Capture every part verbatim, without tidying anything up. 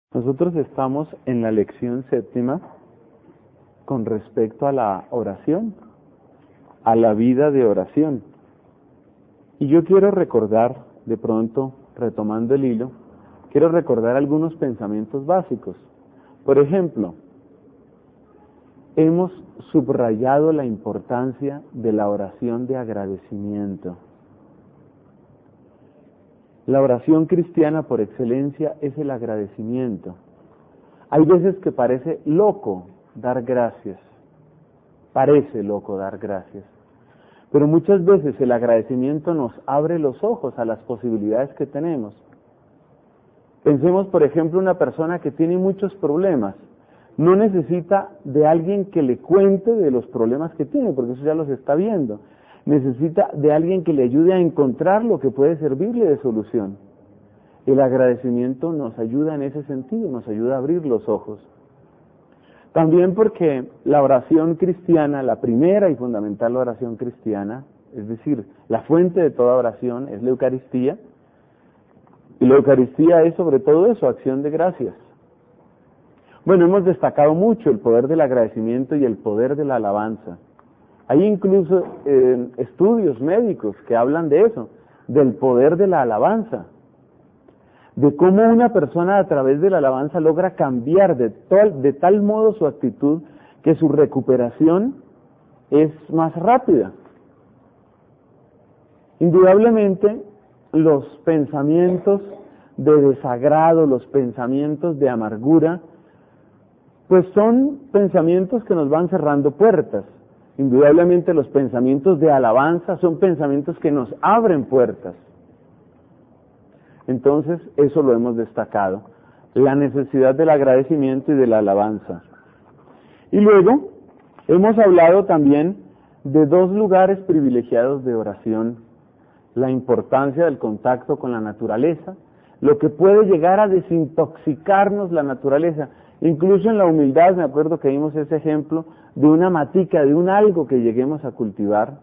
Nosotros estamos en la lección séptima con respecto a la oración, a la vida de oración. Y yo quiero recordar, de pronto, retomando el hilo, quiero recordar algunos pensamientos básicos. Por ejemplo, hemos subrayado la importancia de la oración de agradecimiento. La oración cristiana por excelencia es el agradecimiento. Hay veces que parece loco dar gracias, parece loco dar gracias, pero muchas veces el agradecimiento nos abre los ojos a las posibilidades que tenemos. Pensemos, por ejemplo, una persona que tiene muchos problemas, no necesita de alguien que le cuente de los problemas que tiene, porque eso ya los está viendo. Necesita de alguien que le ayude a encontrar lo que puede servirle de solución. El agradecimiento nos ayuda en ese sentido, nos ayuda a abrir los ojos. También porque la oración cristiana, la primera y fundamental oración cristiana, es decir, la fuente de toda oración es la Eucaristía, y la Eucaristía es sobre todo eso, acción de gracias. Bueno, hemos destacado mucho el poder del agradecimiento y el poder de la alabanza. Hay incluso eh, estudios médicos que hablan de eso, del poder de la alabanza, de cómo una persona a través de la alabanza logra cambiar de tal, de tal modo su actitud que su recuperación es más rápida. Indudablemente, los pensamientos de desagrado, los pensamientos de amargura, pues son pensamientos que nos van cerrando puertas. Indudablemente los pensamientos de alabanza son pensamientos que nos abren puertas. Entonces, eso lo hemos destacado, la necesidad del agradecimiento y de la alabanza. Y luego, hemos hablado también de dos lugares privilegiados de oración, la importancia del contacto con la naturaleza, lo que puede llegar a desintoxicarnos la naturaleza. Incluso en la humildad, me acuerdo que vimos ese ejemplo de una matica, de un algo que lleguemos a cultivar.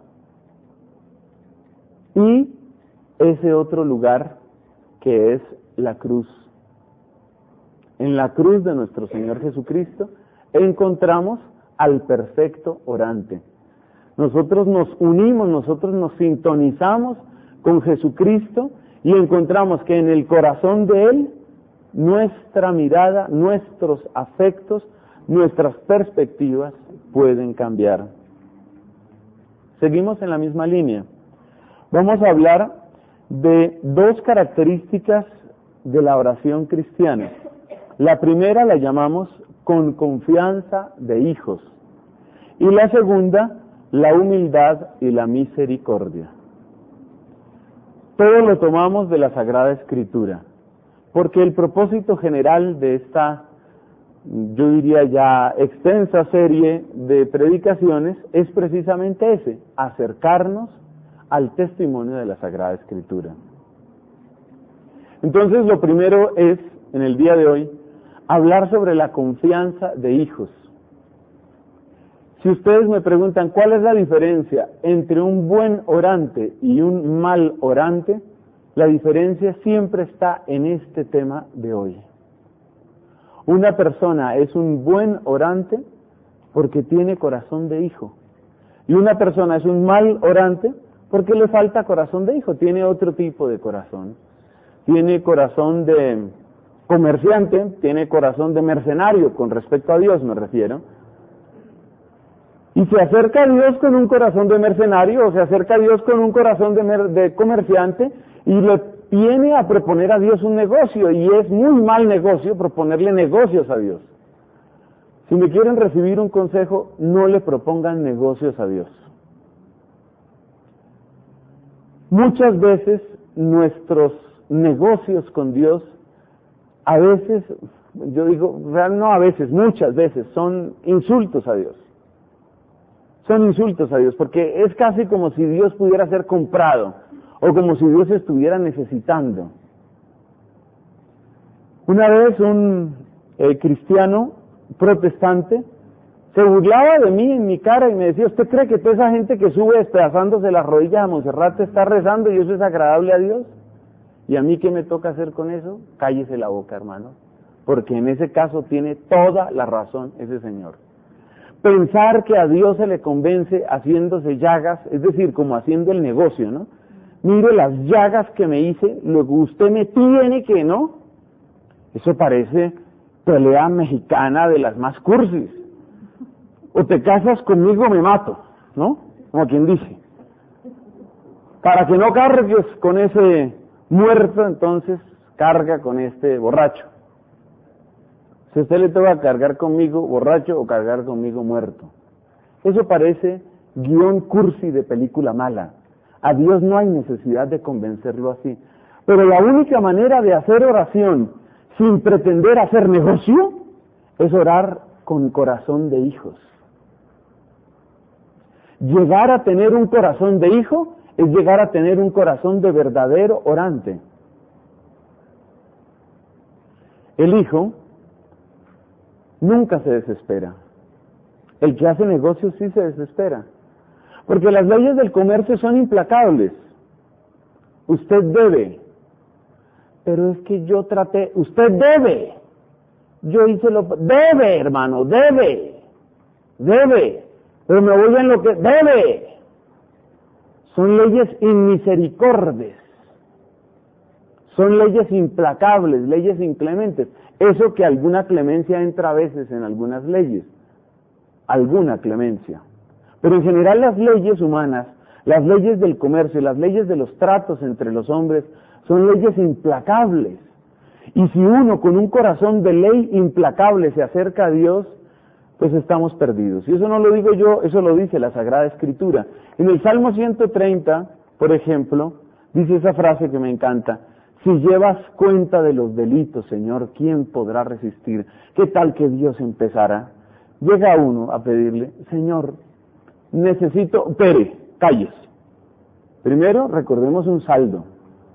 Y ese otro lugar que es la cruz. En la cruz de nuestro Señor Jesucristo encontramos al perfecto orante. Nosotros nos unimos, nosotros nos sintonizamos con Jesucristo y encontramos que en el corazón de Él nuestra mirada, nuestros afectos, nuestras perspectivas pueden cambiar. Seguimos en la misma línea. Vamos a hablar de dos características de la oración cristiana. La primera la llamamos con confianza de hijos y la segunda, la humildad y la misericordia. Todo lo tomamos de la Sagrada Escritura, porque el propósito general de esta, yo diría ya extensa serie de predicaciones es precisamente ese, acercarnos al testimonio de la Sagrada Escritura. Entonces, lo primero es, en el día de hoy, hablar sobre la confianza de hijos. Si ustedes me preguntan cuál es la diferencia entre un buen orante y un mal orante, la diferencia siempre está en este tema de hoy. Una persona es un buen orante porque tiene corazón de hijo, y una persona es un mal orante porque le falta corazón de hijo, tiene otro tipo de corazón. Tiene corazón de comerciante, tiene corazón de mercenario, con respecto a Dios me refiero. Y se acerca a Dios con un corazón de mercenario, o se acerca a Dios con un corazón de, mer de comerciante, y le viene a proponer a Dios un negocio, y es muy mal negocio proponerle negocios a Dios. Si me quieren recibir un consejo, no le propongan negocios a Dios. Muchas veces nuestros negocios con Dios, a veces, yo digo, real no a veces, muchas veces, son insultos a Dios. Son insultos a Dios, porque es casi como si Dios pudiera ser comprado, o como si Dios estuviera necesitando. Una vez un eh, cristiano protestante se burlaba de mí en mi cara y me decía, ¿usted cree que toda esa gente que sube despedazándose las rodillas a Monserrate está rezando y eso es agradable a Dios? ¿Y a mí qué me toca hacer con eso? Cállese la boca, hermano. porque en ese caso tiene toda la razón ese señor. Pensar que a Dios se le convence haciéndose llagas, es decir, como haciendo el negocio, ¿no? Mire las llagas que me hice, luego usted me tiene que, ¿no? Eso parece pelea mexicana de las más cursis. O te casas conmigo o me mato, ¿no? Como quien dice. Para que no cargues con ese muerto, entonces carga con este borracho. Si a usted le toca cargar conmigo borracho o cargar conmigo muerto. Eso parece guión cursi de película mala. A Dios no hay necesidad de convencerlo así. Pero la única manera de hacer oración sin pretender hacer negocio es orar con corazón de hijos. Llegar a tener un corazón de hijo es llegar a tener un corazón de verdadero orante. El hijo nunca se desespera. El que hace negocios sí se desespera. Porque las leyes del comercio son implacables. Usted debe. Pero es que yo traté, usted debe. Yo hice lo... Debe, hermano, debe. Debe. Pero me voy en lo que... Debe. Son leyes inmisericordes. Son leyes implacables, leyes inclementes. Eso que alguna clemencia entra a veces en algunas leyes. Alguna clemencia. Pero en general las leyes humanas, las leyes del comercio, las leyes de los tratos entre los hombres, son leyes implacables. Y si uno con un corazón de ley implacable se acerca a Dios, pues estamos perdidos. Y eso no lo digo yo, eso lo dice la Sagrada Escritura. En el Salmo ciento treinta, por ejemplo, dice esa frase que me encanta: si llevas cuenta de los delitos, Señor, ¿quién podrá resistir? ¿Qué tal que Dios empezara? Llega uno a pedirle: Señor, necesito... Pere, calles. Primero, recordemos un saldo.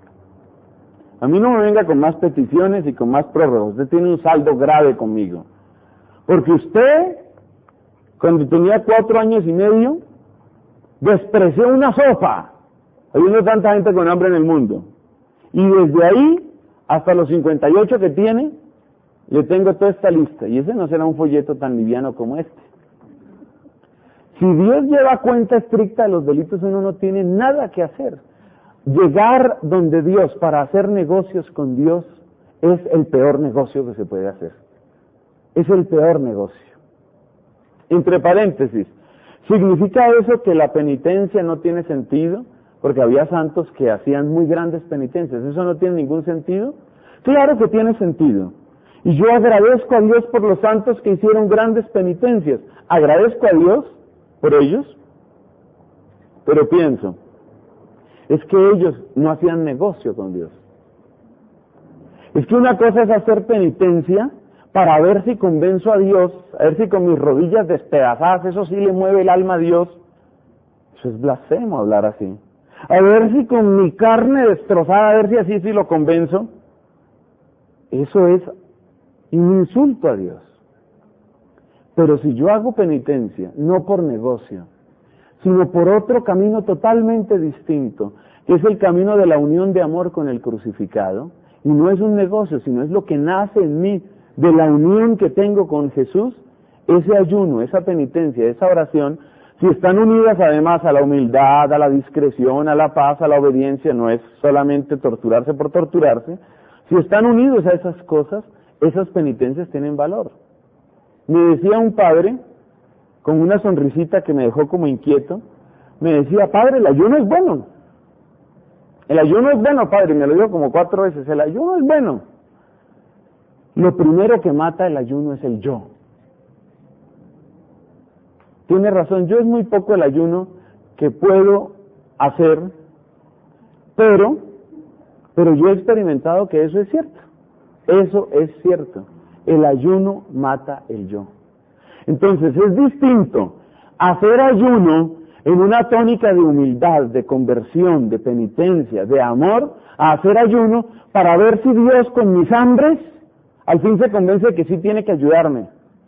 A mí no me venga con más peticiones y con más prórrogas. Usted tiene un saldo grave conmigo. Porque usted, cuando tenía cuatro años y medio, despreció una sopa. Habiendo tanta gente con hambre en el mundo. Y desde ahí, hasta los cincuenta y ocho que tiene, le tengo toda esta lista. Y ese no será un folleto tan liviano como este. Si Dios lleva cuenta estricta de los delitos, uno no tiene nada que hacer. Llegar donde Dios para hacer negocios con Dios es el peor negocio que se puede hacer. Es el peor negocio. Entre paréntesis, ¿significa eso que la penitencia no tiene sentido? Porque había santos que hacían muy grandes penitencias. ¿Eso no tiene ningún sentido? Claro que tiene sentido. Y yo agradezco a Dios por los santos que hicieron grandes penitencias. Agradezco a Dios por ellos, pero pienso, es que ellos no hacían negocio con Dios. Es que una cosa es hacer penitencia para ver si convenzo a Dios, a ver si con mis rodillas despedazadas, eso sí le mueve el alma a Dios. Eso es blasfemo hablar así. A ver si con mi carne destrozada, a ver si así sí lo convenzo. Eso es un insulto a Dios. Pero si yo hago penitencia, no por negocio, sino por otro camino totalmente distinto, que es el camino de la unión de amor con el crucificado, y no es un negocio, sino es lo que nace en mí, de la unión que tengo con Jesús, ese ayuno, esa penitencia, esa oración, si están unidas además a la humildad, a la discreción, a la paz, a la obediencia, no es solamente torturarse por torturarse, si están unidos a esas cosas, esas penitencias tienen valor. Me decía un padre, con una sonrisita que me dejó como inquieto, me decía: padre, el ayuno es bueno. El ayuno es bueno, padre, me lo dijo como cuatro veces, el ayuno es bueno. Lo primero que mata el ayuno es el yo. Tiene razón, yo es muy poco el ayuno que puedo hacer, pero, pero yo he experimentado que eso es cierto. Eso es cierto. El ayuno mata el yo. Entonces es distinto hacer ayuno en una tónica de humildad, de conversión, de penitencia, de amor, a hacer ayuno para ver si Dios con mis hambres al fin se convence de que sí tiene que ayudarme.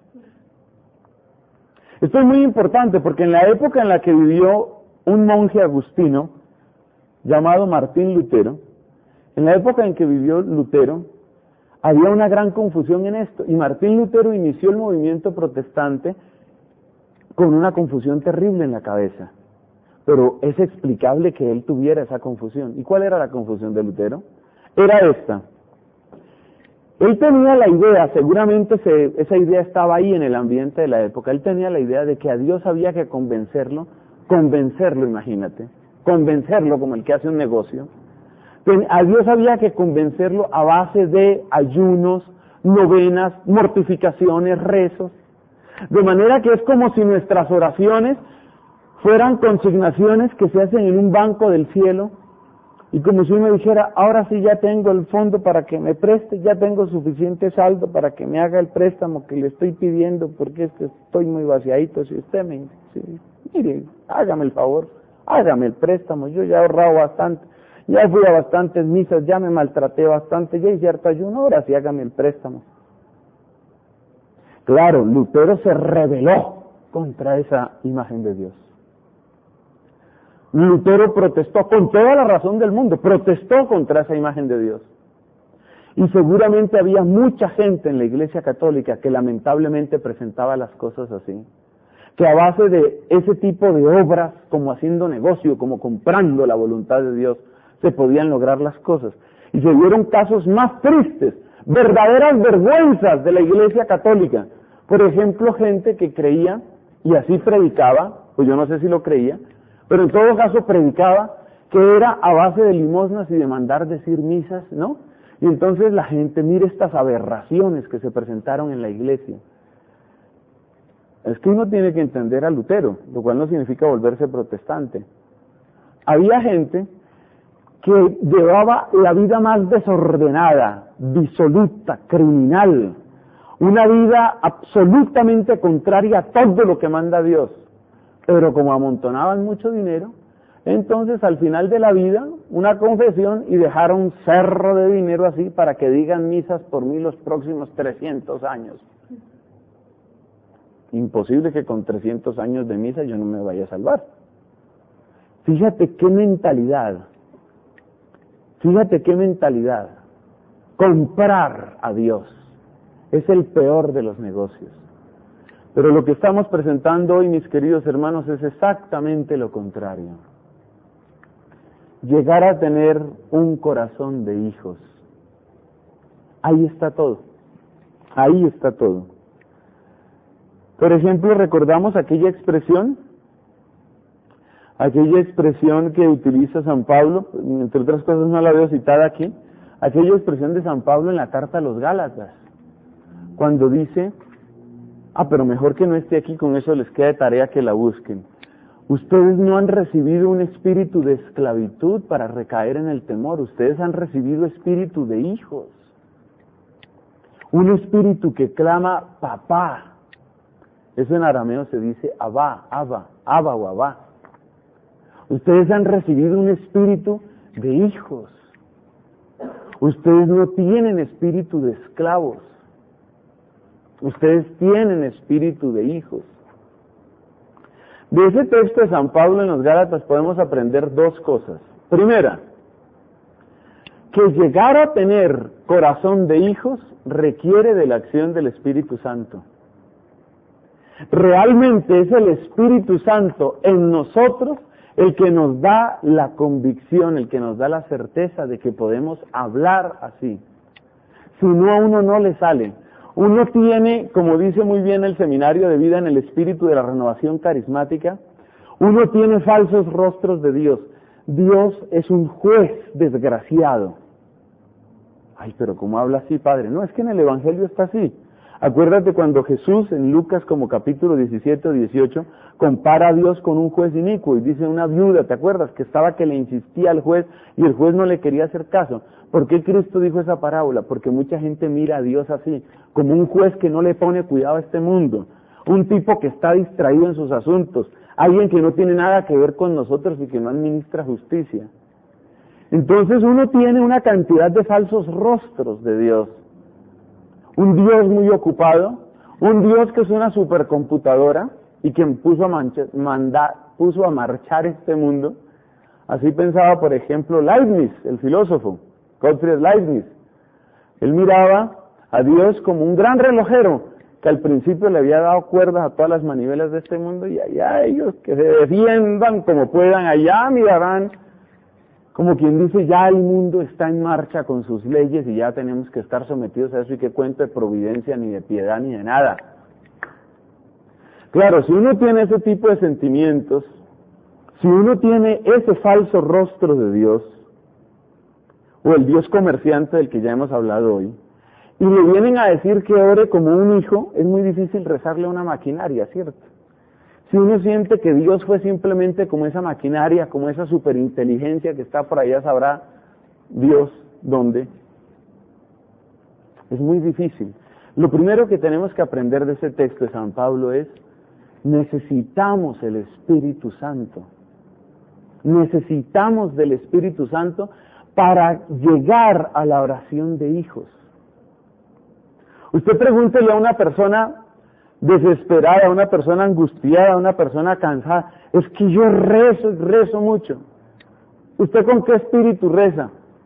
Esto es muy importante porque en la época en la que vivió un monje agustino llamado Martín Lutero, en la época en que vivió Lutero, Había una gran confusión en esto, y Martín Lutero inició el movimiento protestante con una confusión terrible en la cabeza. Pero es explicable que él tuviera esa confusión. ¿Y cuál era la confusión de Lutero? Era esta. Él tenía la idea, seguramente se, esa idea estaba ahí en el ambiente de la época, él tenía la idea de que a Dios había que convencerlo, convencerlo, imagínate, convencerlo como el que hace un negocio. A Dios había que convencerlo a base de ayunos, novenas, mortificaciones, rezos. De manera que es como si nuestras oraciones fueran consignaciones que se hacen en un banco del cielo, y como si uno dijera, ahora sí ya tengo el fondo para que me preste, ya tengo suficiente saldo para que me haga el préstamo que le estoy pidiendo, porque es que estoy muy vaciadito. Si usted me dice, mire, hágame el favor, hágame el préstamo, yo ya he ahorrado bastante, ya fui a bastantes misas, ya me maltraté bastante, ya hice harto ayuno, ahora sí hágame el préstamo. Claro, Lutero se rebeló contra esa imagen de Dios. Lutero protestó con toda la razón del mundo, protestó contra esa imagen de Dios. Y seguramente había mucha gente en la Iglesia Católica que lamentablemente presentaba las cosas así, que a base de ese tipo de obras, como haciendo negocio, como comprando la voluntad de Dios, se podían lograr las cosas. Y se dieron casos más tristes, verdaderas vergüenzas de la Iglesia Católica. Por ejemplo, gente que creía, y así predicaba, pues yo no sé si lo creía, pero en todo caso predicaba que era a base de limosnas y de mandar decir misas, ¿no? Y entonces la gente, mire estas aberraciones que se presentaron en la iglesia. Es que uno tiene que entender a Lutero, lo cual no significa volverse protestante. Había gente que llevaba la vida más desordenada, disoluta, criminal, una vida absolutamente contraria a todo lo que manda Dios. Pero como amontonaban mucho dinero, entonces al final de la vida, una confesión y dejar un cerro de dinero así para que digan misas por mí los próximos trescientos años. Imposible que con trescientos años de misa yo no me vaya a salvar. Fíjate qué mentalidad, fíjate qué mentalidad. Comprar a Dios es el peor de los negocios. Pero lo que estamos presentando hoy, mis queridos hermanos, es exactamente lo contrario. Llegar a tener un corazón de hijos. Ahí está todo. Ahí está todo. Por ejemplo, recordamos aquella expresión, aquella expresión que utiliza San Pablo, entre otras cosas no la veo citada aquí, aquella expresión de San Pablo en la carta a los Gálatas, cuando dice, ah, pero mejor que no esté aquí, con eso les queda de tarea que la busquen. Ustedes no han recibido un espíritu de esclavitud para recaer en el temor, ustedes han recibido espíritu de hijos. Un espíritu que clama papá. Eso en arameo se dice abba, abba, abba o abba. Ustedes han recibido un espíritu de hijos. Ustedes no tienen espíritu de esclavos. Ustedes tienen espíritu de hijos. De ese texto de San Pablo en los Gálatas podemos aprender dos cosas. Primera, que llegar a tener corazón de hijos requiere de la acción del Espíritu Santo. Realmente es el Espíritu Santo en nosotros el que nos da la convicción, el que nos da la certeza de que podemos hablar así. Si no, a uno no le sale. Uno tiene, como dice muy bien el Seminario de Vida en el Espíritu de la Renovación Carismática, uno tiene falsos rostros de Dios. Dios es un juez desgraciado. Ay, pero ¿cómo habla así, Padre? No, es que en el Evangelio está así. Acuérdate cuando Jesús en Lucas como capítulo diecisiete o dieciocho compara a Dios con un juez inicuo y dice una viuda, ¿te acuerdas? Que estaba que le insistía al juez y el juez no le quería hacer caso. ¿Por qué Cristo dijo esa parábola? Porque mucha gente mira a Dios así, como un juez que no le pone cuidado a este mundo, un tipo que está distraído en sus asuntos, alguien que no tiene nada que ver con nosotros y que no administra justicia. Entonces uno tiene una cantidad de falsos rostros de Dios. Un Dios muy ocupado, un Dios que es una supercomputadora y quien puso a, mancha, manda, puso a marchar este mundo. Así pensaba, por ejemplo, Leibniz, el filósofo, Gottfried Leibniz. Él miraba a Dios como un gran relojero que al principio le había dado cuerdas a todas las manivelas de este mundo y allá ellos que se defiendan como puedan, allá mirarán, como quien dice, ya el mundo está en marcha con sus leyes y ya tenemos que estar sometidos a eso y qué cuento de providencia, ni de piedad, ni de nada. Claro, si uno tiene ese tipo de sentimientos, si uno tiene ese falso rostro de Dios, o el Dios comerciante del que ya hemos hablado hoy, y le vienen a decir que ore como un hijo, es muy difícil rezarle a una maquinaria, ¿cierto? Si uno siente que Dios fue simplemente como esa maquinaria, como esa superinteligencia que está por allá, sabrá Dios dónde. Es muy difícil. Lo primero que tenemos que aprender de ese texto de San Pablo es, necesitamos el Espíritu Santo. Necesitamos del Espíritu Santo para llegar a la oración de hijos. Usted pregúntele a una persona desesperada, a una persona angustiada, a una persona cansada, es que yo rezo, rezo mucho. ¿Usted con qué espíritu reza?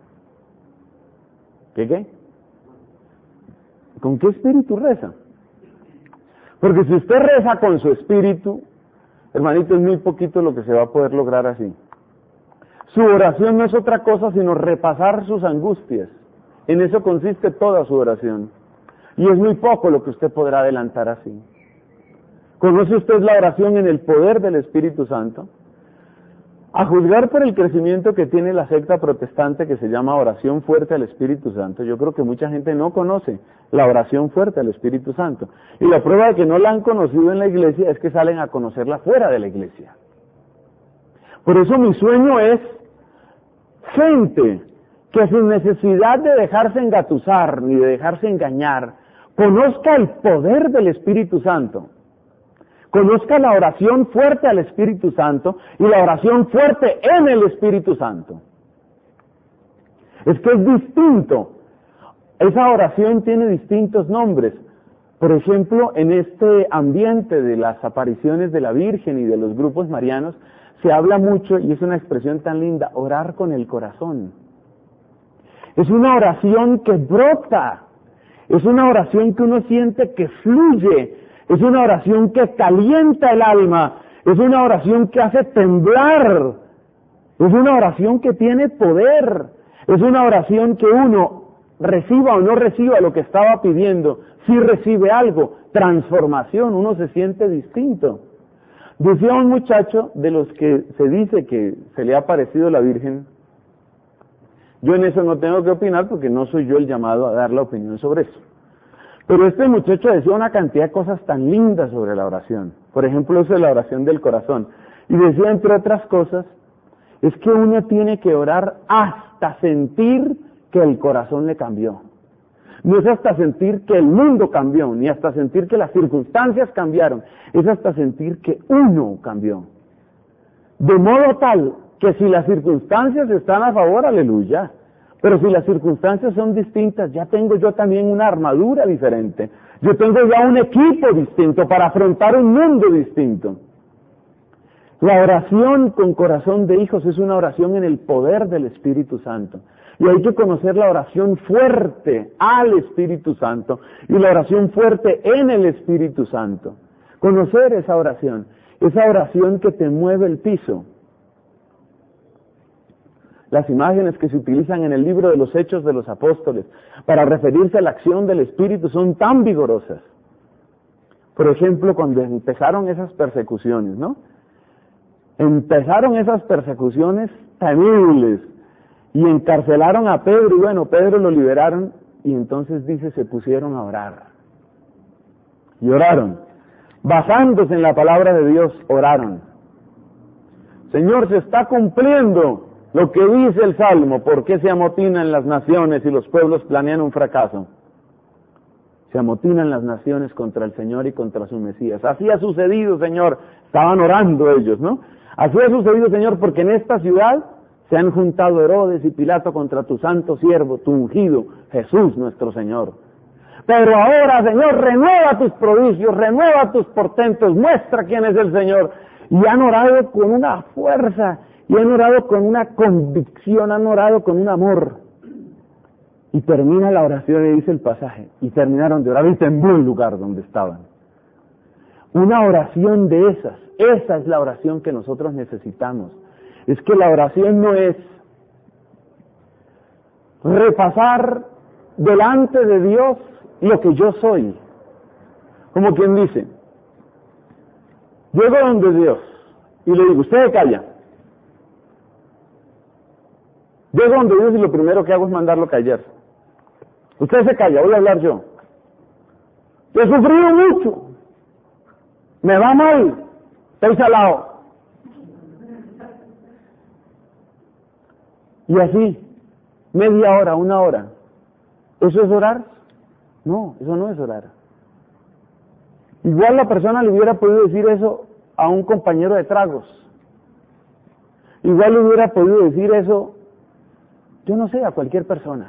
¿Qué qué? ¿Con qué espíritu reza? Porque si usted reza con su espíritu, hermanito, es muy poquito lo que se va a poder lograr así. Su oración no es otra cosa sino repasar sus angustias. En eso consiste toda su oración. Y es muy poco lo que usted podrá adelantar así. ¿Conoce usted la oración en el poder del Espíritu Santo? A juzgar por el crecimiento que tiene la secta protestante que se llama oración fuerte al Espíritu Santo, yo creo que mucha gente no conoce la oración fuerte al Espíritu Santo. Y la prueba de que no la han conocido en la iglesia es que salen a conocerla fuera de la iglesia. Por eso mi sueño es gente que sin necesidad de dejarse engatusar ni de dejarse engañar, conozca el poder del Espíritu Santo, conozca la oración fuerte al Espíritu Santo y la oración fuerte en el Espíritu Santo. Es que es distinto. Esa oración tiene distintos nombres. Por ejemplo, en este ambiente de las apariciones de la Virgen y de los grupos marianos, se habla mucho, y es una expresión tan linda, orar con el corazón. Es una oración que brota, es una oración que uno siente que fluye, es una oración que calienta el alma, es una oración que hace temblar, es una oración que tiene poder, es una oración que uno reciba o no reciba lo que estaba pidiendo, si recibe algo, transformación, uno se siente distinto. Decía un muchacho de los que se dice que se le ha aparecido la Virgen, yo en eso no tengo que opinar porque no soy yo el llamado a dar la opinión sobre eso. Pero este muchacho decía una cantidad de cosas tan lindas sobre la oración. Por ejemplo, eso de la oración del corazón. Y decía, entre otras cosas, es que uno tiene que orar hasta sentir que el corazón le cambió. No es hasta sentir que el mundo cambió, ni hasta sentir que las circunstancias cambiaron. Es hasta sentir que uno cambió. De modo tal que si las circunstancias están a favor, aleluya, pero si las circunstancias son distintas, ya tengo yo también una armadura diferente, yo tengo ya un equipo distinto para afrontar un mundo distinto. La oración con corazón de hijos es una oración en el poder del Espíritu Santo, y hay que conocer la oración fuerte al Espíritu Santo, y la oración fuerte en el Espíritu Santo, conocer esa oración, esa oración que te mueve el piso. Las imágenes que se utilizan en el libro de los Hechos de los Apóstoles para referirse a la acción del Espíritu son tan vigorosas. Por ejemplo, cuando empezaron esas persecuciones, ¿no? Empezaron esas persecuciones temibles y encarcelaron a Pedro y bueno, Pedro lo liberaron y entonces dice, se pusieron a orar. Y oraron. Basándose en la palabra de Dios, oraron. Señor, se está cumpliendo lo que dice el Salmo, ¿por qué se amotinan las naciones y los pueblos planean un fracaso? Se amotinan las naciones contra el Señor y contra su Mesías. Así ha sucedido, Señor. Estaban orando ellos, ¿no? Así ha sucedido, Señor, porque en esta ciudad se han juntado Herodes y Pilato contra tu santo siervo, tu ungido, Jesús nuestro Señor. Pero ahora, Señor, renueva tus prodigios, renueva tus portentos, muestra quién es el Señor. Y han orado con una fuerza, y han orado con una convicción, han orado con un amor. Y termina la oración y dice el pasaje, y terminaron de orar y tembló el lugar donde estaban. Una oración de esas, esa es la oración que nosotros necesitamos. Es que la oración no es repasar delante de Dios lo que yo soy. Como quien dice, llego donde Dios y le digo, usted se calla. Llego donde Dios y lo primero que hago es mandarlo a callar. Usted se calla, voy a hablar yo. Yo he sufrido mucho. Me va mal. Estoy salado. Y así, media hora, una hora. ¿Eso es orar? No, eso no es orar. Igual la persona le hubiera podido decir eso a un compañero de tragos. Igual le hubiera podido decir eso, yo no sé, a cualquier persona.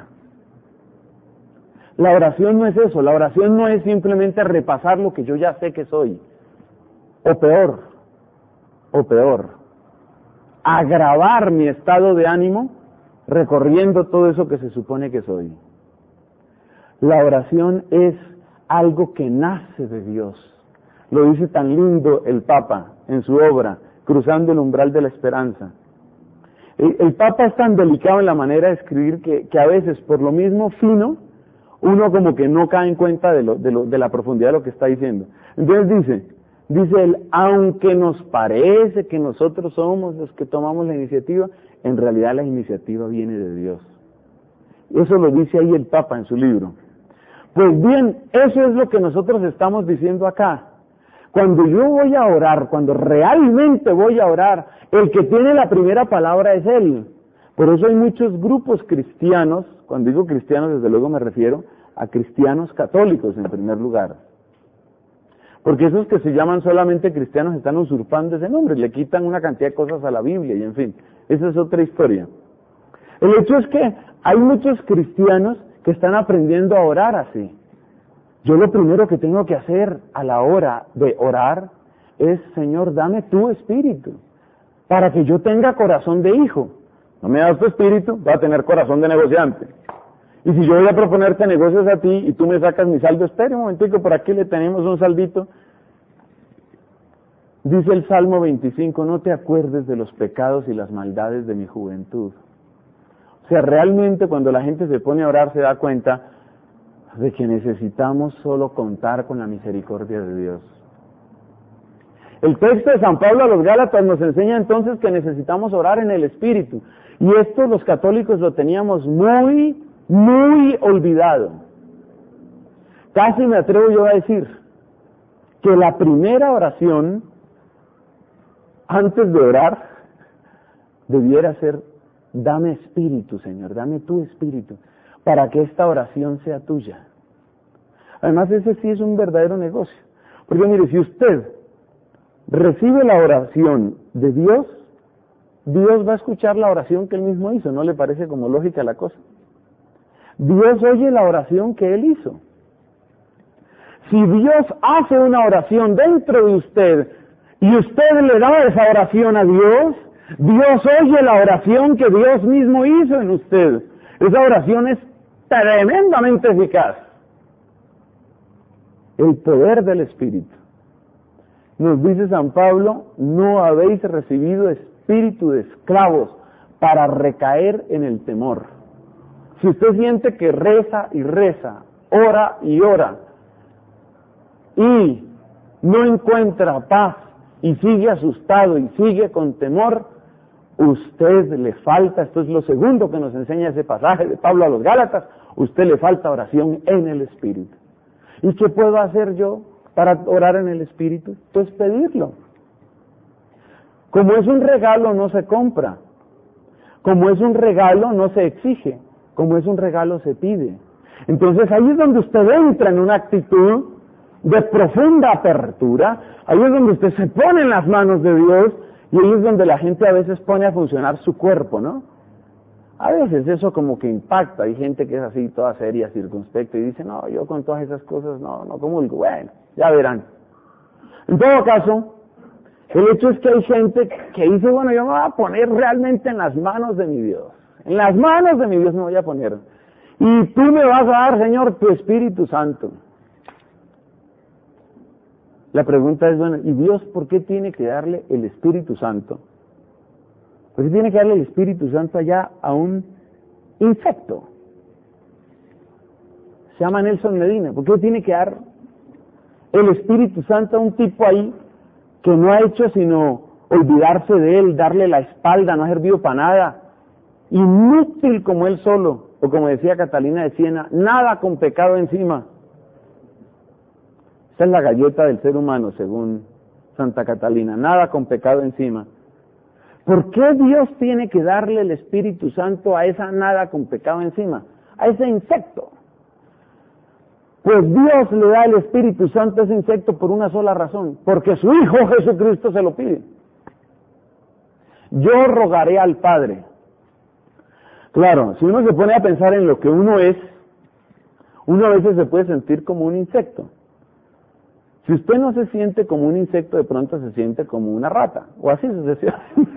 La oración no es eso, la oración no es simplemente repasar lo que yo ya sé que soy. O peor, o peor, agravar mi estado de ánimo recorriendo todo eso que se supone que soy. La oración es algo que nace de Dios. Lo dice tan lindo el Papa en su obra, Cruzando el umbral de la esperanza. El, el Papa es tan delicado en la manera de escribir que, que a veces, por lo mismo fino, uno como que no cae en cuenta de, lo, de, lo, de la profundidad de lo que está diciendo. Entonces dice, dice él, aunque nos parece que nosotros somos los que tomamos la iniciativa, en realidad la iniciativa viene de Dios. Eso lo dice ahí el Papa en su libro. Pues bien, eso es lo que nosotros estamos diciendo acá. Cuando yo voy a orar, cuando realmente voy a orar, el que tiene la primera palabra es Él. Por eso hay muchos grupos cristianos, cuando digo cristianos desde luego me refiero a cristianos católicos en primer lugar. Porque esos que se llaman solamente cristianos están usurpando ese nombre, le quitan una cantidad de cosas a la Biblia y en fin, esa es otra historia. El hecho es que hay muchos cristianos que están aprendiendo a orar así. Yo lo primero que tengo que hacer a la hora de orar es, Señor, dame tu espíritu, para que yo tenga corazón de hijo. No me das tu espíritu, voy a tener corazón de negociante. Y si yo voy a proponerte negocios a ti y tú me sacas mi saldo, espere un momentico, por aquí le tenemos un saldito. Dice el Salmo veinticinco, no te acuerdes de los pecados y las maldades de mi juventud. O sea, realmente cuando la gente se pone a orar se da cuenta de que necesitamos solo contar con la misericordia de Dios. El texto de San Pablo a los Gálatas nos enseña entonces que necesitamos orar en el Espíritu. Y esto los católicos lo teníamos muy, muy olvidado. Casi me atrevo yo a decir que la primera oración, antes de orar, debiera ser, dame espíritu, Señor, dame tu espíritu, para que esta oración sea tuya. Además, ese sí es un verdadero negocio. Porque mire, si usted recibe la oración de Dios, Dios va a escuchar la oración que Él mismo hizo. ¿No le parece como lógica la cosa? Dios oye la oración que Él hizo. Si Dios hace una oración dentro de usted y usted le da esa oración a Dios, Dios oye la oración que Dios mismo hizo en usted. Esa oración es tremendamente eficaz. El poder del Espíritu. Nos dice San Pablo, no habéis recibido espíritu de esclavos para recaer en el temor. Si usted siente que reza y reza, ora y ora, y no encuentra paz, y sigue asustado y sigue con temor, usted le falta, esto es lo segundo que nos enseña ese pasaje de Pablo a los Gálatas, usted le falta oración en el Espíritu. ¿Y qué puedo hacer yo para orar en el Espíritu? Pues pedirlo. Como es un regalo no se compra, como es un regalo no se exige, como es un regalo se pide. Entonces ahí es donde usted entra en una actitud de profunda apertura, ahí es donde usted se pone en las manos de Dios y ahí es donde la gente a veces pone a funcionar su cuerpo, ¿no? A veces eso como que impacta, hay gente que es así toda seria, circunspecta y dice, no, yo con todas esas cosas no, no comulgo, bueno, ya verán. En todo caso, el hecho es que hay gente que dice, bueno, yo me voy a poner realmente en las manos de mi Dios, en las manos de mi Dios me voy a poner. Y tú me vas a dar, Señor, tu Espíritu Santo. La pregunta es, bueno, ¿y Dios por qué tiene que darle el Espíritu Santo? ¿Por qué tiene que darle el Espíritu Santo allá a un insecto? Se llama Nelson Medina. ¿Por qué tiene que dar el Espíritu Santo a un tipo ahí que no ha hecho sino olvidarse de él, darle la espalda, no ha servido para nada, inútil como él solo, o como decía Catalina de Siena, nada con pecado encima? Esa es la galleta del ser humano, según Santa Catalina, nada con pecado encima. ¿Por qué Dios tiene que darle el Espíritu Santo a esa nada con pecado encima, a ese insecto? Pues Dios le da el Espíritu Santo a ese insecto por una sola razón, porque su Hijo Jesucristo se lo pide. Yo rogaré al Padre. Claro, si uno se pone a pensar en lo que uno es, uno a veces se puede sentir como un insecto. Si usted no se siente como un insecto, de pronto se siente como una rata, o así sucesivamente.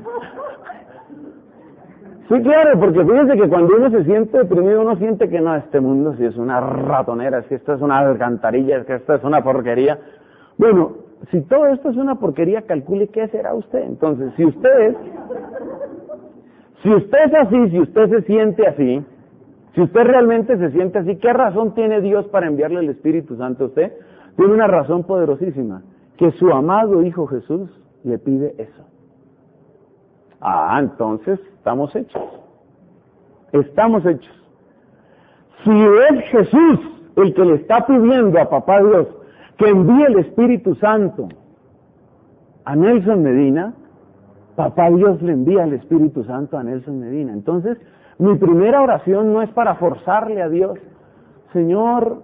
Sí, claro, porque fíjense que cuando uno se siente deprimido, uno siente que no, este mundo sí es una ratonera, es que esto es una alcantarilla, es que esto es una porquería. Bueno, si todo esto es una porquería, calcule qué será usted. Entonces, si usted es, si usted es así, si usted se siente así, si usted realmente se siente así, ¿qué razón tiene Dios para enviarle el Espíritu Santo a usted? Tiene una razón poderosísima, que su amado Hijo Jesús le pide eso. Ah, entonces estamos hechos. Estamos hechos. Si es Jesús el que le está pidiendo a Papá Dios que envíe el Espíritu Santo a Nelson Medina, Papá Dios le envía el Espíritu Santo a Nelson Medina. Entonces, mi primera oración no es para forzarle a Dios, Señor,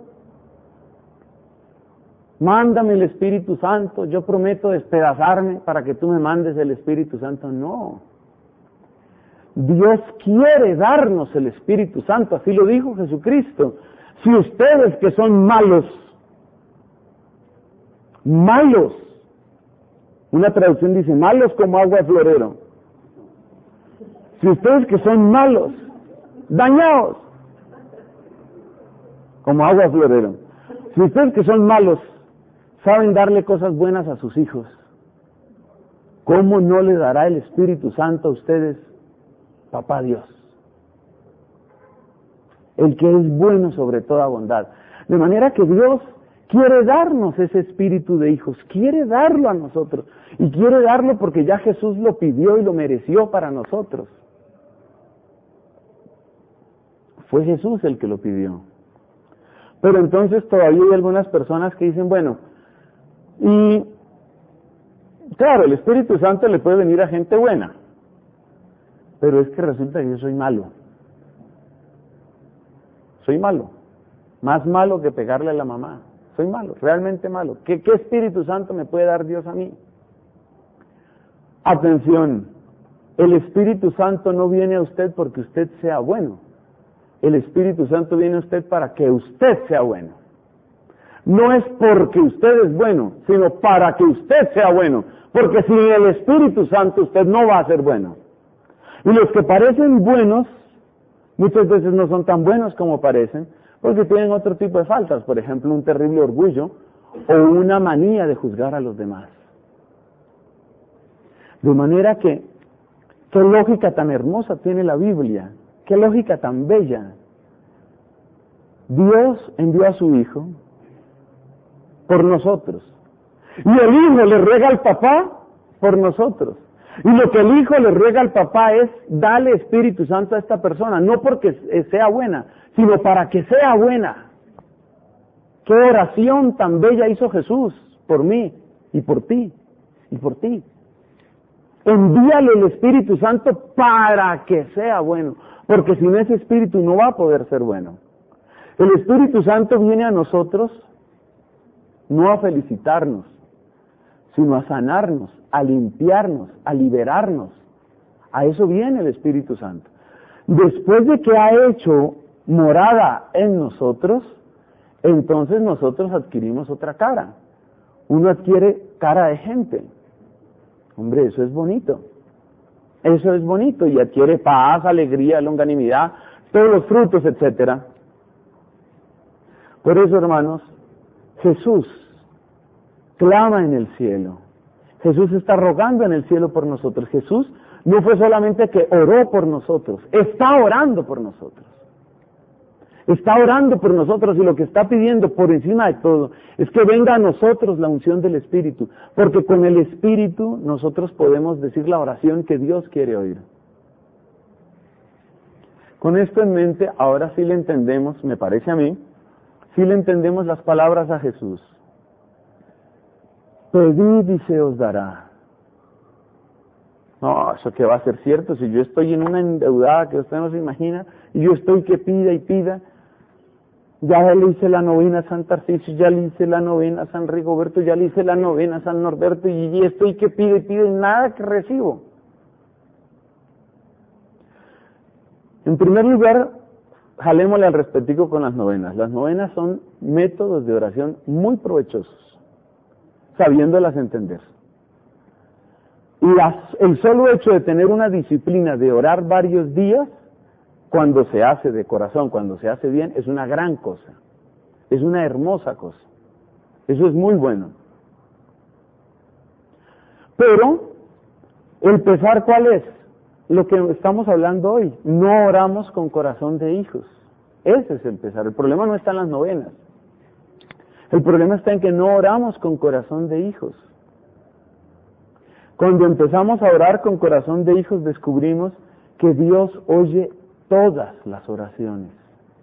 mándame el Espíritu Santo, yo prometo despedazarme para que tú me mandes el Espíritu Santo. No. Dios quiere darnos el Espíritu Santo, así lo dijo Jesucristo. Si ustedes que son malos, malos, una traducción dice, malos como agua de florero. Si ustedes que son malos, dañados, como agua de florero. Si ustedes que son malos, saben darle cosas buenas a sus hijos, ¿cómo no le dará el Espíritu Santo a ustedes, Papá Dios? El que es bueno sobre toda bondad. De manera que Dios quiere darnos ese espíritu de hijos, quiere darlo a nosotros, y quiere darlo porque ya Jesús lo pidió y lo mereció para nosotros. Fue Jesús el que lo pidió. Pero entonces todavía hay algunas personas que dicen, bueno, y claro, el Espíritu Santo le puede venir a gente buena, pero es que resulta que yo soy malo. Soy malo. Más malo que pegarle a la mamá. Soy malo, realmente malo. ¿Qué, qué Espíritu Santo me puede dar Dios a mí? Atención, el Espíritu Santo no viene a usted porque usted sea bueno. El Espíritu Santo viene a usted para que usted sea bueno. No es porque usted es bueno, sino para que usted sea bueno. Porque sin el Espíritu Santo usted no va a ser bueno. Y los que parecen buenos, muchas veces no son tan buenos como parecen, porque tienen otro tipo de faltas, por ejemplo, un terrible orgullo o una manía de juzgar a los demás. De manera que, qué lógica tan hermosa tiene la Biblia, qué lógica tan bella. Dios envió a su Hijo por nosotros, y el Hijo le ruega al papá por nosotros. Y lo que el Hijo le ruega al papá es, dale Espíritu Santo a esta persona, no porque sea buena, sino para que sea buena. Qué oración tan bella hizo Jesús por mí, y por ti, y por ti. Envíale el Espíritu Santo para que sea bueno, porque sin ese Espíritu no va a poder ser bueno. El Espíritu Santo viene a nosotros no a felicitarnos, sino a sanarnos, a limpiarnos, a liberarnos. A eso viene el Espíritu Santo. Después de que ha hecho morada en nosotros, entonces nosotros adquirimos otra cara. Uno adquiere cara de gente. Hombre, eso es bonito. Eso es bonito y adquiere paz, alegría, longanimidad, todos los frutos, etcétera. Por eso, hermanos, Jesús clama en el cielo. Jesús está rogando en el cielo por nosotros. Jesús no fue solamente que oró por nosotros, está orando por nosotros. Está orando por nosotros y lo que está pidiendo por encima de todo es que venga a nosotros la unción del Espíritu, porque con el Espíritu nosotros podemos decir la oración que Dios quiere oír. Con esto en mente, ahora sí le entendemos, me parece a mí, sí le entendemos las palabras a Jesús. Pedid y se os dará. No, eso que va a ser cierto, si yo estoy en una endeudada que usted no se imagina, y yo estoy que pida y pida, ya le hice la novena a San Tarcisio, ya le hice la novena a San Rigoberto, ya le hice la novena a San Norberto, y estoy que pide y pide y nada que recibo. En primer lugar, jalémosle al respectivo con las novenas. Las novenas son métodos de oración muy provechosos, sabiéndolas entender. Y las, el solo hecho de tener una disciplina de orar varios días, cuando se hace de corazón, cuando se hace bien, es una gran cosa, es una hermosa cosa, eso es muy bueno. Pero, el pesar, ¿cuál es? Lo que estamos hablando hoy, no oramos con corazón de hijos, ese es el pesar. El problema no está en las novenas, el problema está en que no oramos con corazón de hijos. Cuando empezamos a orar con corazón de hijos, descubrimos que Dios oye todas las oraciones.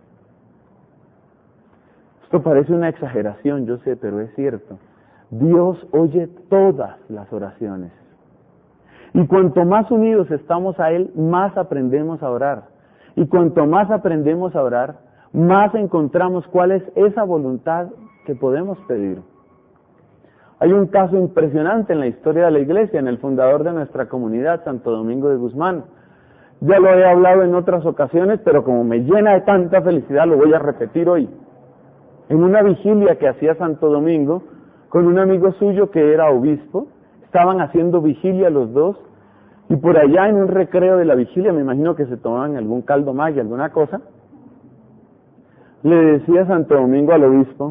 Esto parece una exageración, yo sé, pero es cierto. Dios oye todas las oraciones. Y cuanto más unidos estamos a Él, más aprendemos a orar. Y cuanto más aprendemos a orar, más encontramos cuál es esa voluntad que podemos pedir. Hay un caso impresionante en la historia de la Iglesia, en el fundador de nuestra comunidad, Santo Domingo de Guzmán. Ya lo he hablado en otras ocasiones, pero como me llena de tanta felicidad, lo voy a repetir hoy. En una vigilia que hacía Santo Domingo, con un amigo suyo que era obispo, estaban haciendo vigilia los dos, y por allá en un recreo de la vigilia, me imagino que se tomaban algún caldo maggi, alguna cosa, le decía Santo Domingo al obispo: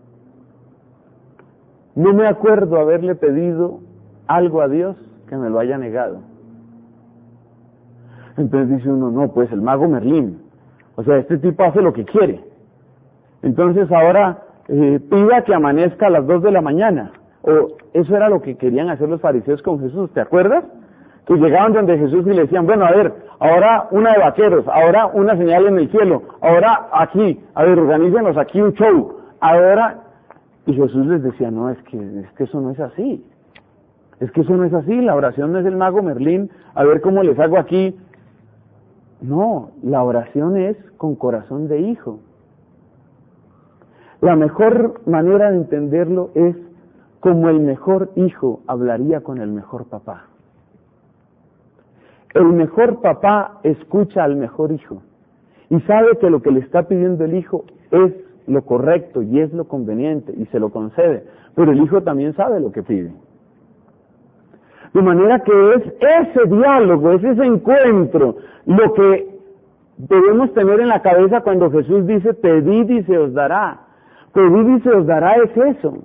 no me acuerdo haberle pedido algo a Dios que me lo haya negado. Entonces dice uno, no, pues el mago Merlín, o sea, este tipo hace lo que quiere. Entonces ahora eh, pida que amanezca a las dos de la mañana, o eso era lo que querían hacer los fariseos con Jesús, ¿te acuerdas? Que llegaban donde Jesús y le decían, bueno, a ver, ahora una de vaqueros, ahora una señal en el cielo, ahora aquí, a ver, organícenos aquí un show, ahora... Y Jesús les decía, no, es que, es que eso no es así, es que eso no es así, la oración no es el mago Merlín, a ver cómo les hago aquí. No, la oración es con corazón de hijo. La mejor manera de entenderlo es como el mejor hijo hablaría con el mejor papá. El mejor papá escucha al mejor hijo y sabe que lo que le está pidiendo el hijo es lo correcto y es lo conveniente y se lo concede, pero el hijo también sabe lo que pide. De manera que es ese diálogo, es ese encuentro lo que debemos tener en la cabeza cuando Jesús dice pedid y se os dará. Pedid y se os dará es eso.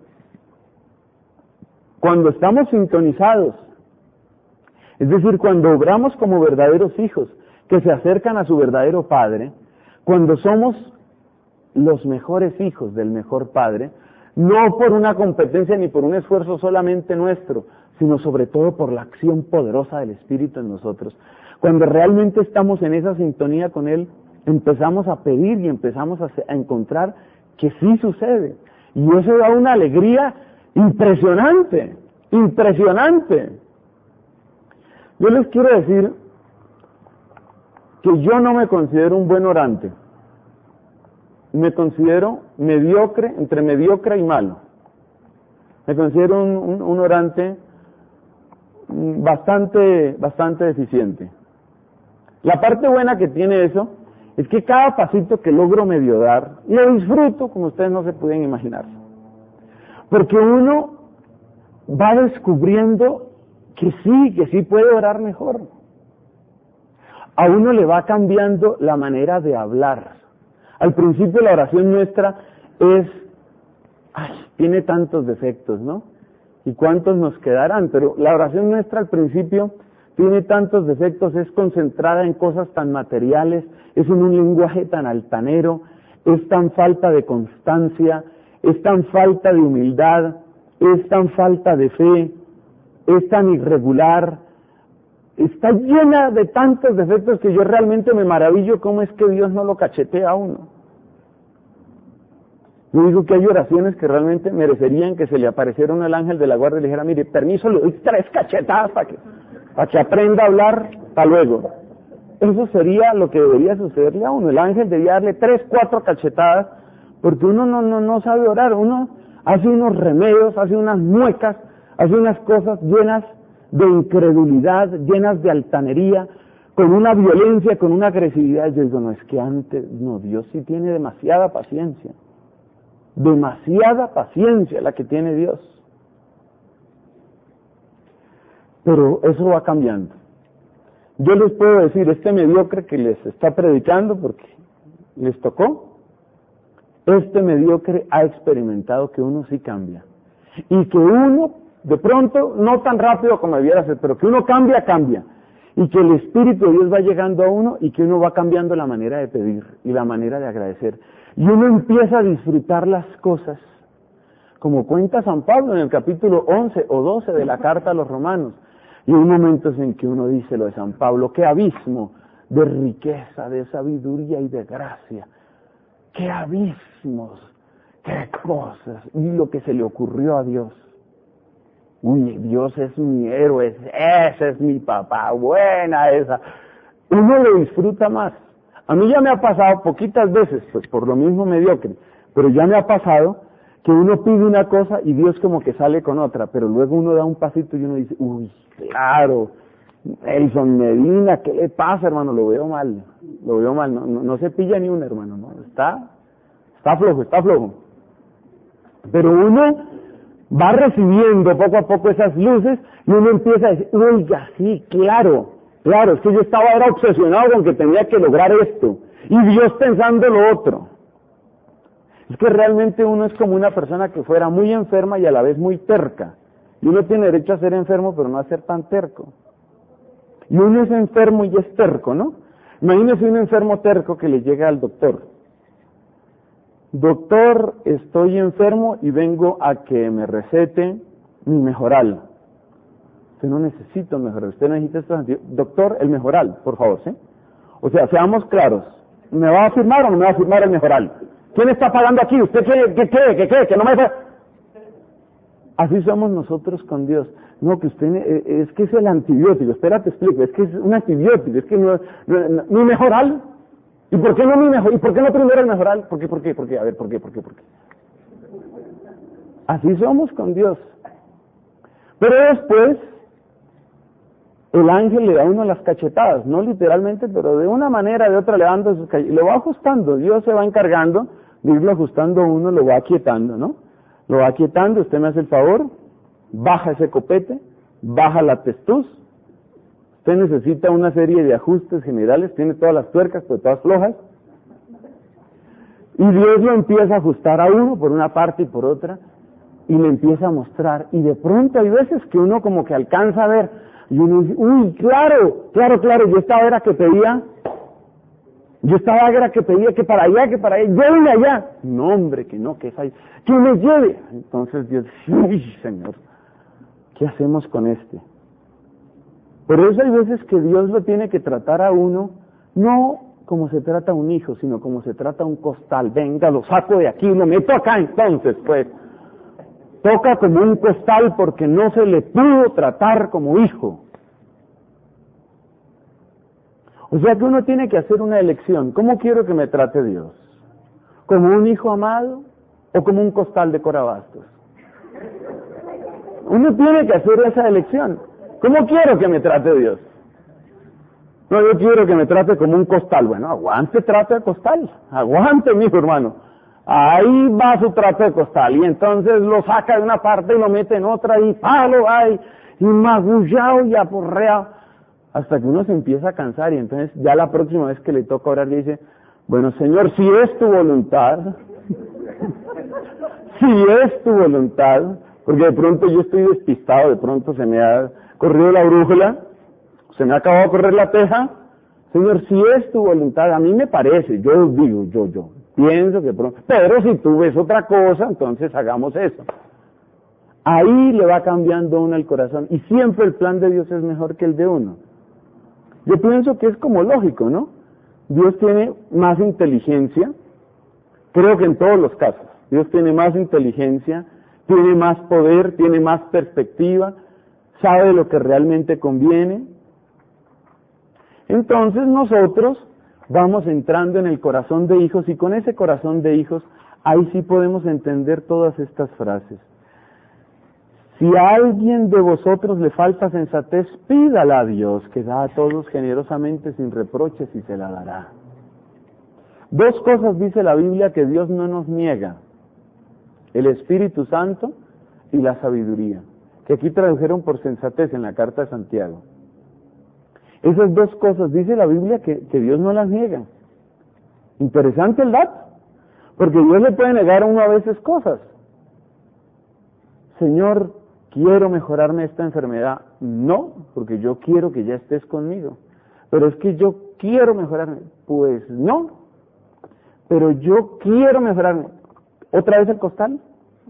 Cuando estamos sintonizados, es decir, cuando obramos como verdaderos hijos que se acercan a su verdadero Padre, cuando somos los mejores hijos del mejor Padre, no por una competencia ni por un esfuerzo solamente nuestro, sino sobre todo por la acción poderosa del Espíritu en nosotros. Cuando realmente estamos en esa sintonía con Él, empezamos a pedir y empezamos a, a encontrar que sí sucede. Y eso da una alegría impresionante, impresionante. Yo les quiero decir que yo no me considero un buen orante. Me considero mediocre, entre mediocre y malo. Me considero un, un, un orante bastante, bastante deficiente. La parte buena que tiene eso es que cada pasito que logro medio dar, lo disfruto como ustedes no se pueden imaginar. Porque uno va descubriendo que sí, que sí puede orar mejor. a uno le va cambiando la manera de hablar. Al principio la oración nuestra es, ay, tiene tantos defectos, ¿no? ¿Y cuántos nos quedarán? Pero la oración nuestra al principio tiene tantos defectos, es concentrada en cosas tan materiales, es en un lenguaje tan altanero, es tan falta de constancia, es tan falta de humildad, es tan falta de fe, es tan irregular, está llena de tantos defectos que yo realmente me maravillo cómo es que Dios no lo cachetea a uno. Yo digo que hay oraciones que realmente merecerían que se le apareciera uno el ángel de la guardia y le dijera, mire, permiso, le doy tres cachetadas para que, para que aprenda a hablar, hasta luego. Eso sería lo que debería sucederle a uno. El ángel debía darle tres, cuatro cachetadas, porque uno no, no, no sabe orar, uno hace unos remedios, hace unas muecas, hace unas cosas llenas de incredulidad, llenas de altanería, con una violencia, con una agresividad. Yo digo, no, es que antes, no, Dios sí tiene demasiada paciencia, demasiada paciencia la que tiene Dios. Pero eso va cambiando. Yo les puedo decir, este mediocre que les está predicando, porque les tocó, este mediocre ha experimentado que uno sí cambia. Y que uno, de pronto, no tan rápido como debiera ser, pero que uno cambia, cambia. Y que el Espíritu de Dios va llegando a uno y que uno va cambiando la manera de pedir y la manera de agradecer. Y uno empieza a disfrutar las cosas, como cuenta San Pablo en el capítulo once o doce de la carta a los Romanos. Y hay momentos en que uno dice lo de San Pablo, qué abismo de riqueza, de sabiduría y de gracia, qué abismos, qué cosas, y lo que se le ocurrió a Dios. Uy, Dios es mi héroe, ese es mi papá, buena esa. Uno lo disfruta más. A mí ya me ha pasado poquitas veces, pues por lo mismo mediocre, pero ya me ha pasado que uno pide una cosa y Dios como que sale con otra, pero luego uno da un pasito y uno dice, uy, claro, Elson Medina, ¿qué le pasa, hermano? Lo veo mal, lo veo mal, no, no, no se pilla ni una, hermano, no, está, está flojo, está flojo. Pero uno va recibiendo poco a poco esas luces y uno empieza a decir, oiga, sí, claro, claro, es que yo estaba era obsesionado con que tenía que lograr esto, y Dios pensando lo otro. Es que realmente uno es como una persona que fuera muy enferma y a la vez muy terca. Y uno tiene derecho a ser enfermo, pero no a ser tan terco. Y uno es enfermo y es terco, ¿no? Imagínese un enfermo terco que le llega al doctor. Doctor, estoy enfermo y vengo a que me recete mi Mejoral. Usted no necesita un Mejoral, usted necesita estos antibióticos. Doctor, el Mejoral, por favor, ¿sí? O sea, seamos claros. ¿Me va a firmar o no me va a firmar el Mejoral? ¿Quién está pagando aquí? ¿Usted qué, qué, qué, qué, qué, que no me... Así somos nosotros con Dios. No, que usted, es que es el antibiótico, espera te explico, es que es un antibiótico, es que no, no, no mi Mejoral. ¿Y por qué no mi mejor? ¿Y por qué no primero el Mejoral? ¿Por qué, por qué, por qué? A ver, ¿por qué, por qué, por qué? Así somos con Dios. Pero después, el ángel le da a uno las cachetadas, no literalmente, pero de una manera, de otra le dando sus cachetadas, lo va ajustando, Dios se va encargando de irlo ajustando a uno, lo va aquietando, ¿no? Lo va aquietando, usted me hace el favor, baja ese copete, baja la testuz, usted necesita una serie de ajustes generales, tiene todas las tuercas, pero todas flojas, y Dios lo empieza a ajustar a uno por una parte y por otra, y le empieza a mostrar, y de pronto hay veces que uno como que alcanza a ver, y uno dice, uy, claro, claro, claro, yo estaba era que pedía, yo estaba era que pedía que para allá, que para allá, lléveme allá. No, hombre, que no, que es ahí, que me lleve. Entonces Dios dice, uy, Señor, ¿qué hacemos con este? Por eso hay veces que Dios lo tiene que tratar a uno, no como se trata a un hijo, sino como se trata a un costal. Venga, lo saco de aquí, lo meto acá entonces, pues. Toca como un costal porque no se le pudo tratar como hijo. O sea que uno tiene que hacer una elección. ¿Cómo quiero que me trate Dios? ¿Como un hijo amado o como un costal de corabastos? Uno tiene que hacer esa elección. ¿Cómo quiero que me trate Dios? No, yo quiero que me trate como un costal. Bueno, aguante, trate de costal. Aguante, mi hijo hermano. Ahí va su trato de costal. Y entonces lo saca de una parte y lo mete en otra y palo, ay, y magullado y aporreado. hasta que uno se empieza a cansar y entonces ya la próxima vez que le toca orar le dice, bueno Señor, si es tu voluntad, si es tu voluntad, porque de pronto yo estoy despistado, de pronto se me ha corrido la brújula, se me ha acabado de correr la teja, Señor, si es tu voluntad, a mí me parece, yo digo, yo, yo, pienso que pronto, pero si tú ves otra cosa, entonces hagamos eso. Ahí le va cambiando uno el corazón, y siempre el plan de Dios es mejor que el de uno. Yo pienso que es como lógico, ¿no? Dios tiene más inteligencia, creo que en todos los casos, Dios tiene más inteligencia, tiene más poder, tiene más perspectiva, sabe lo que realmente conviene. Entonces nosotros vamos entrando en el corazón de hijos y con ese corazón de hijos, ahí sí podemos entender todas estas frases. Si a alguien de vosotros le falta sensatez, pídala a Dios, que da a todos generosamente sin reproches y se la dará. Dos cosas dice la Biblia que Dios no nos niega: el Espíritu Santo y la sabiduría, que aquí tradujeron por sensatez en la carta de Santiago. Esas dos cosas dice la Biblia que, que Dios no las niega. Interesante el dato, porque Dios le puede negar a uno a veces cosas. Señor, quiero mejorarme esta enfermedad. No, porque yo quiero que ya estés conmigo. Pero es que yo quiero mejorarme. Pues no, pero yo quiero mejorarme. ¿Otra vez el costal?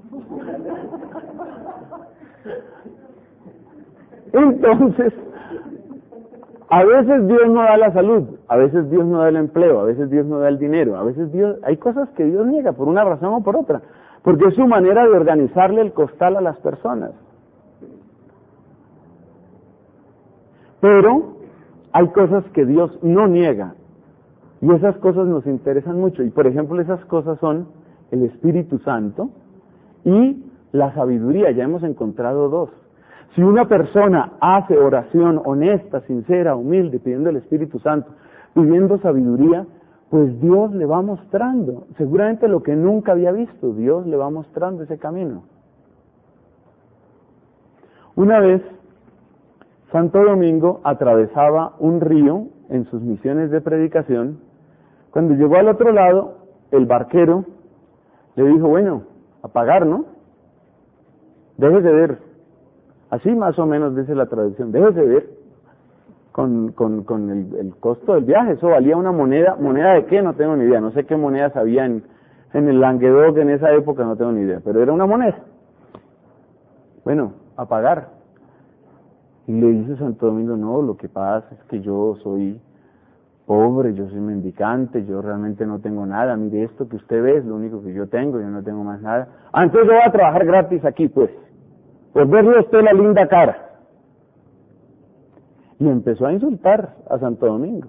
Entonces, a veces Dios no da la salud, a veces Dios no da el empleo, a veces Dios no da el dinero, a veces Dios, hay cosas que Dios niega por una razón o por otra, porque es su manera de organizarle el costal a las personas. Pero hay cosas que Dios no niega, y esas cosas nos interesan mucho, y por ejemplo esas cosas son el Espíritu Santo y la sabiduría. Ya hemos encontrado dos. Si una persona hace oración honesta, sincera, humilde, pidiendo el Espíritu Santo, pidiendo sabiduría, pues Dios le va mostrando, seguramente lo que nunca había visto, Dios le va mostrando ese camino. Una vez, Santo Domingo atravesaba un río en sus misiones de predicación. Cuando llegó al otro lado, el barquero le dijo, bueno, a pagar, ¿no? Déjese ver. Así más o menos dice la traducción, déjese ver con, con, con el, el costo del viaje. Eso valía una moneda, ¿moneda de qué? No tengo ni idea, no sé qué monedas había en, en el Languedoc en esa época, no tengo ni idea, pero era una moneda. Bueno, a pagar. Y le dice Santo Domingo, no, lo que pasa es que yo soy pobre, yo soy mendicante, yo realmente no tengo nada, mire esto que usted ve es lo único que yo tengo, yo no tengo más nada. Ah, entonces yo voy a trabajar gratis aquí, pues. Por verle a usted la linda cara. Y empezó a insultar a Santo Domingo.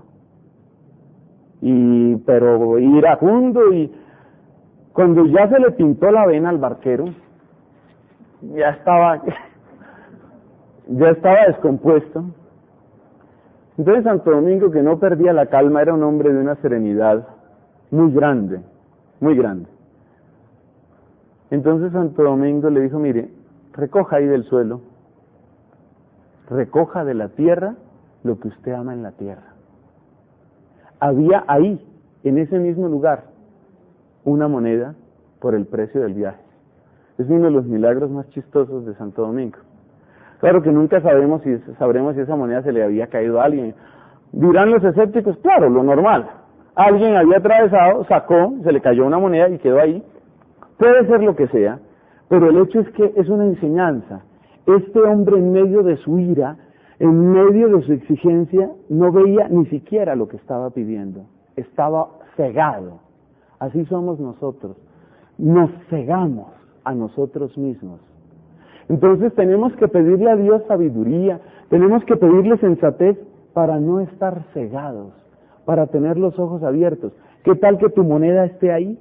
Y, pero iracundo, y cuando ya se le pintó la vena al barquero, ya estaba, ya estaba descompuesto. Entonces Santo Domingo, que no perdía la calma, era un hombre de una serenidad muy grande, muy grande. Entonces Santo Domingo le dijo, mire, recoja ahí del suelo, recoja de la tierra lo que usted ama en la tierra. Había ahí, en ese mismo lugar, una moneda por el precio del viaje. Es uno de los milagros más chistosos de Santo Domingo. Claro que nunca sabemos si, sabremos si esa moneda se le había caído a alguien. Dirán los escépticos, claro, lo normal. Alguien había atravesado, sacó, se le cayó una moneda y quedó ahí. Puede ser lo que sea, pero el hecho es que es una enseñanza. Este hombre, en medio de su ira, en medio de su exigencia, no veía ni siquiera lo que estaba pidiendo. Estaba cegado. Así somos nosotros. Nos cegamos a nosotros mismos. Entonces tenemos que pedirle a Dios sabiduría, tenemos que pedirle sensatez para no estar cegados, para tener los ojos abiertos. ¿Qué tal que tu moneda esté ahí?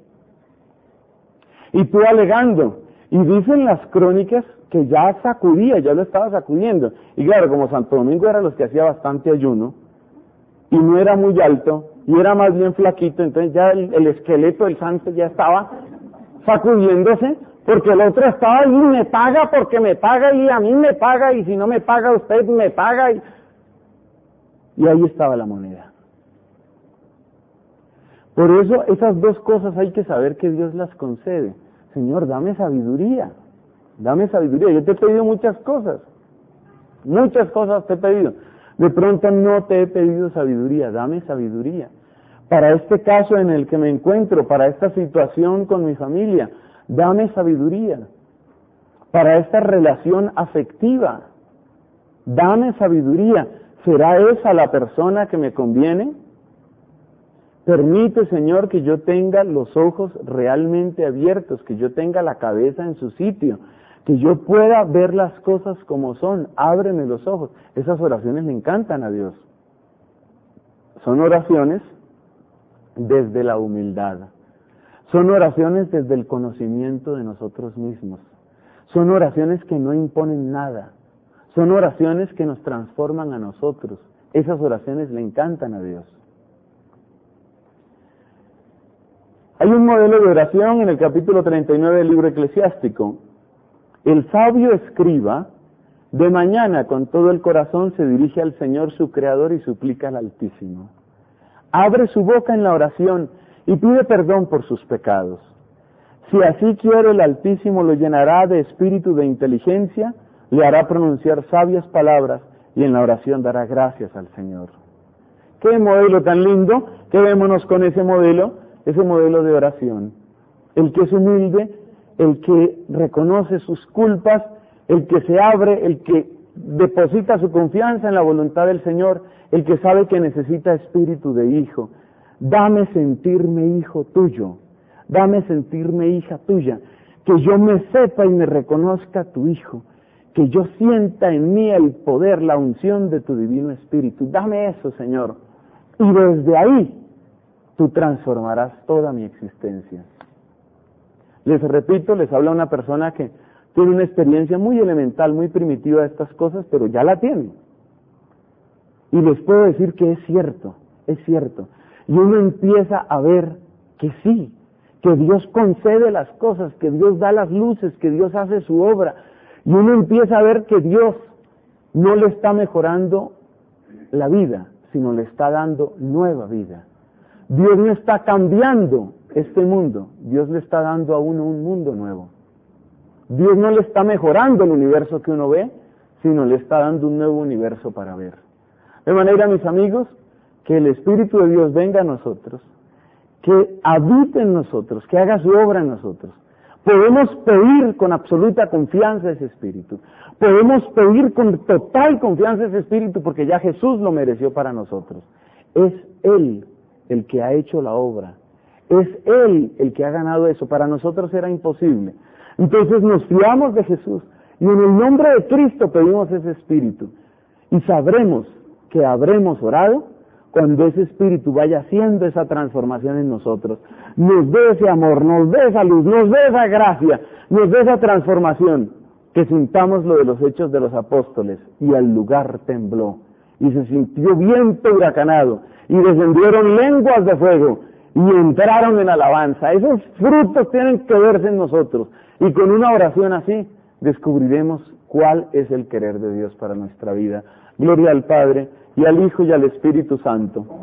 Y tú alegando, y dicen las crónicas que ya sacudía, ya lo estaba sacudiendo. Y claro, como Santo Domingo era los que hacía bastante ayuno, y no era muy alto, y era más bien flaquito, entonces ya el, el esqueleto del santo ya estaba sacudiéndose, porque el otro estaba ahí, me paga porque me paga, y a mí me paga, y si no me paga usted me paga. Y, Y ahí estaba la moneda. Por eso esas dos cosas hay que saber que Dios las concede. Señor, dame sabiduría, dame sabiduría. Yo te he pedido muchas cosas, muchas cosas te he pedido. De pronto no te he pedido sabiduría, dame sabiduría. Para este caso en el que me encuentro, para esta situación con mi familia, dame sabiduría. Para esta relación afectiva, dame sabiduría. ¿Será esa la persona que me conviene? Permite, Señor, que yo tenga los ojos realmente abiertos, que yo tenga la cabeza en su sitio, que yo pueda ver las cosas como son. Ábreme los ojos. Esas oraciones le encantan a Dios. Son oraciones desde la humildad. Son oraciones desde el conocimiento de nosotros mismos. Son oraciones que no imponen nada. Son oraciones que nos transforman a nosotros. Esas oraciones le encantan a Dios. Hay un modelo de oración en el capítulo treinta y nueve del libro eclesiástico. El sabio escriba, de mañana con todo el corazón se dirige al Señor su Creador y suplica al Altísimo. Abre su boca en la oración y pide perdón por sus pecados. Si así quiere el Altísimo lo llenará de espíritu de inteligencia, le hará pronunciar sabias palabras y en la oración dará gracias al Señor. ¡Qué modelo tan lindo! Quedémonos con ese modelo, ese modelo de oración. El que es humilde, el que reconoce sus culpas, el que se abre, el que deposita su confianza en la voluntad del Señor, el que sabe que necesita espíritu de hijo. Dame sentirme hijo tuyo, dame sentirme hija tuya, que yo me sepa y me reconozca tu hijo, que yo sienta en mí el poder, la unción de tu divino espíritu. Dame eso, Señor, y desde ahí tú transformarás toda mi existencia. Les repito, les habla una persona que tiene una experiencia muy elemental, muy primitiva de estas cosas, pero ya la tiene. Y les puedo decir que es cierto, es cierto. Y uno empieza a ver que sí, que Dios concede las cosas, que Dios da las luces, que Dios hace su obra. Y uno empieza a ver que Dios no le está mejorando la vida, sino le está dando nueva vida. Dios no está cambiando este mundo, Dios le está dando a uno un mundo nuevo. Dios no le está mejorando el universo que uno ve, sino le está dando un nuevo universo para ver. De manera, mis amigos, que el Espíritu de Dios venga a nosotros, que habite en nosotros, que haga su obra en nosotros. Podemos pedir con absoluta confianza ese Espíritu. Podemos pedir con total confianza ese Espíritu porque ya Jesús lo mereció para nosotros. Es Él el que ha hecho la obra. Es Él el que ha ganado eso. Para nosotros era imposible. Entonces nos fiamos de Jesús y en el nombre de Cristo pedimos ese Espíritu. Y sabremos que habremos orado cuando ese Espíritu vaya haciendo esa transformación en nosotros. Nos dé ese amor, nos dé esa luz, nos dé esa gracia, nos dé esa transformación. Que sintamos lo de los Hechos de los Apóstoles. Y el lugar tembló. Y se sintió viento huracanado. Y descendieron lenguas de fuego. Y entraron en alabanza. Esos frutos tienen que verse en nosotros. Y con una oración así, descubriremos cuál es el querer de Dios para nuestra vida. Gloria al Padre, y al Hijo, y al Espíritu Santo.